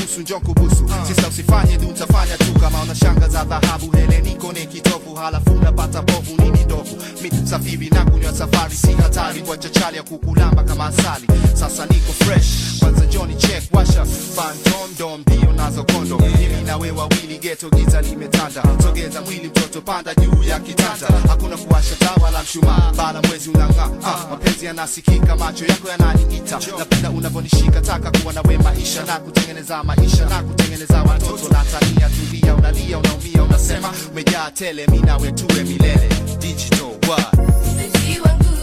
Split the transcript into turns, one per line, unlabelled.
nusu njonku busu. Sisa usifanye du utafanya tu kama unashanga za dhahabu. Hele niko ni kitovu halafu unapata povu nini ndovu. Mi safiri na kunywa safari si hatari kwa chachali ya kukulamba kama asali. Sasa niko fresh kwanza Johnny check washa phantom dom dio nazo kondo. Mimi na wewe wawili ghetto giza limetanda. Sogeza mwili mtoto panda juu ya kitanda. Hakuna kuwasha taa wala mshumaa bala mwezi unang'aa. Mapenzi yanasikika macho yako yananiita. Napenda unavonishika taka kuwa na we maisha na kutengeneza maisha na kutengeneza watoto na tania tulia unalia unaumia unasema umejaa tele mimi na wewe tuwe milele digital what